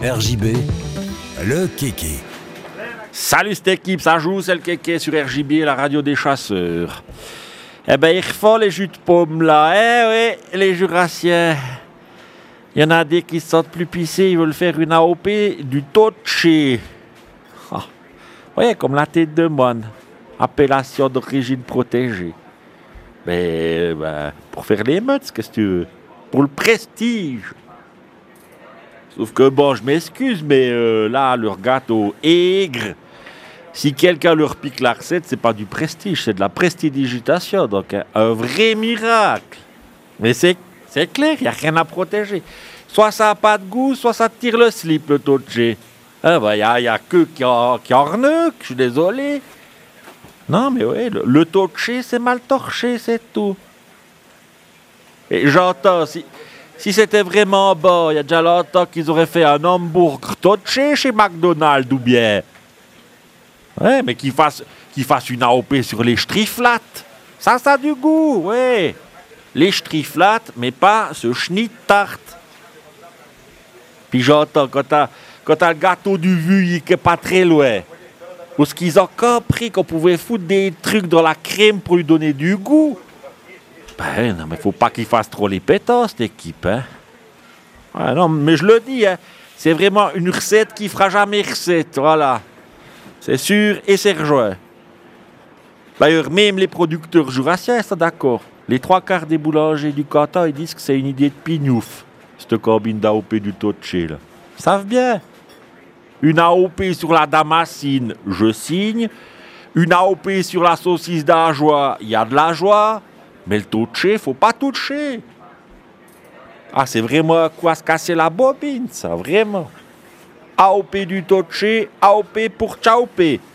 RJB, le kéké. Salut cette équipe, ça joue, c'est le kéké sur RJB, la radio des chasseurs. Eh ben, ils refont les jus de pomme là, oui, les jurassiens. Il y en a des qui se sentent plus pissés, ils veulent faire une AOP du Toché. Ah. Oui, comme la tête de moine, appellation d'origine protégée. Mais pour faire les meutes, qu'est-ce que tu veux? Pour le prestige. Sauf que bon, je m'excuse, mais là, leur gâteau aigre, si quelqu'un leur pique la recette, c'est pas du prestige, c'est de la prestidigitation. Donc un vrai miracle. Mais c'est clair, il n'y a rien à protéger. Soit ça n'a pas de goût, soit ça tire le slip, le Toché. Il y a que qui orneuque, je suis désolé. Non, mais oui, le Toché, c'est mal torché, c'est tout. Et j'entends, si c'était vraiment bon, il y a déjà longtemps qu'ils auraient fait un hamburger Toché chez McDonald's ou bien. Ouais, mais qu'ils fassent une AOP sur les striflats. Ça a du goût, ouais. Les striflats, mais pas ce schnitt-tarte. Puis j'entends, quand t'as le gâteau du vu, qui est pas très loin. Parce qu'ils ont compris qu'on pouvait foutre des trucs dans la crème pour lui donner du goût. Ben non, mais faut pas qu'ils fassent trop les pétards, cette équipe, hein. Ah, non, mais je le dis, hein, c'est vraiment une recette qui fera jamais recette, voilà. C'est sûr et c'est rejoint. D'ailleurs, même les producteurs jurassiens sont d'accord. Les 3/4 des boulangers du canton, ils disent que c'est une idée de pignouf, cette combine d'AOP du Toché, là. Ils savent bien. Une AOP sur la damascine, je signe. Une AOP sur la saucisse d'ajoie, il y a de la joie. Mais le Toché, faut pas toucher. Ah, c'est vraiment quoi se casser la bobine, ça, vraiment. AOP du Toché, AOP pour Tchaopé.